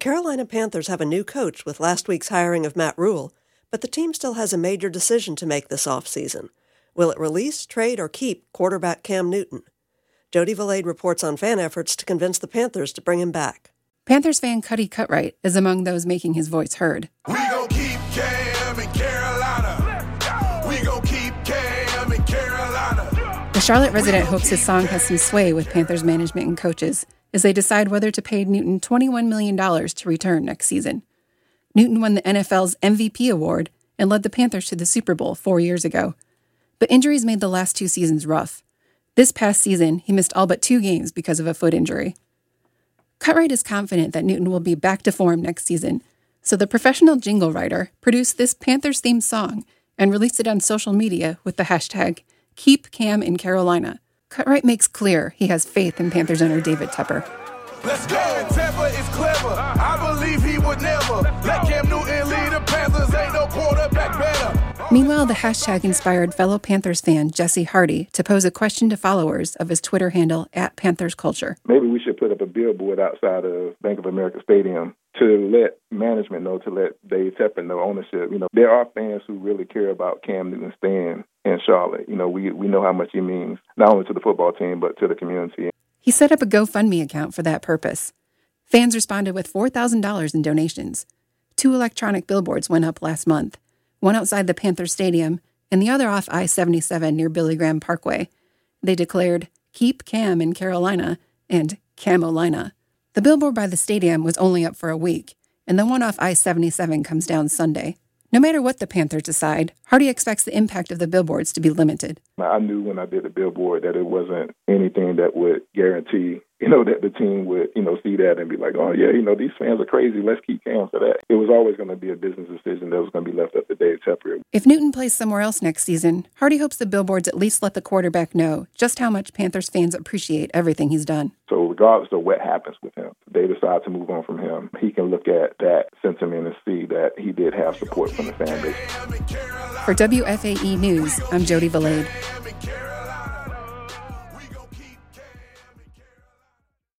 Carolina Panthers have a new coach with last week's hiring of Matt Rhule, but the team still has a major decision to make this offseason. Will it release, trade, or keep quarterback Cam Newton? Jody Valade reports on fan efforts to convince the Panthers to bring him back. Panthers fan Cuddy Cutright is among those making his voice heard. We gon' keep Cam in Carolina. We gon' keep Cam in Carolina. The Charlotte resident hopes his song has some sway with Panthers management and coaches as they decide whether to pay Newton $21 million to return next season. Newton won the NFL's MVP award and led the Panthers to the Super Bowl 4 years ago. But injuries made the last 2 seasons rough. This past season, he missed all but 2 games because of a foot injury. Cutright is confident that Newton will be back to form next season, so the professional jingle writer produced this Panthers-themed song and released it on social media with the hashtag #KeepCamInCarolina. Cutright makes clear he has faith in Panthers owner David Tepper. Let's go. Tepper is clever. I believe he would never let Cam Newton lead the Panthers. Ain't no quarterback better. Meanwhile, the hashtag inspired fellow Panthers fan Jesse Hardy to pose a question to followers of his Twitter handle @PanthersCulture. Maybe we should put up a billboard outside of Bank of America Stadium to let management know, to let Dave Tepper know, ownership. There are fans who really care about Cam Newton staying in Charlotte. We know how much he means, not only to the football team, but to the community. He set up a GoFundMe account for that purpose. Fans responded with $4,000 in donations. 2 electronic billboards went up last month, one outside the Panthers Stadium and the other off I-77 near Billy Graham Parkway. They declared, "Keep Cam in Carolina" and "Camolina." The billboard by the stadium was only up for a week, and the one off I-77 comes down Sunday. No matter what the Panthers decide, Hardy expects the impact of the billboards to be limited. I knew when I did the billboard that it wasn't anything that would guarantee, that the team would, see that and be like, oh, yeah, these fans are crazy. Let's keep Cam for that. It was always going to be a business decision that was going to be left up to Dave Tepper. If Newton plays somewhere else next season, Hardy hopes the billboards at least let the quarterback know just how much Panthers fans appreciate everything he's done. So regardless of what happens with him, they decide to move on from him, he can look at that sentiment and see that he did have support from the fan base. For WFAE News, I'm Jody Valade.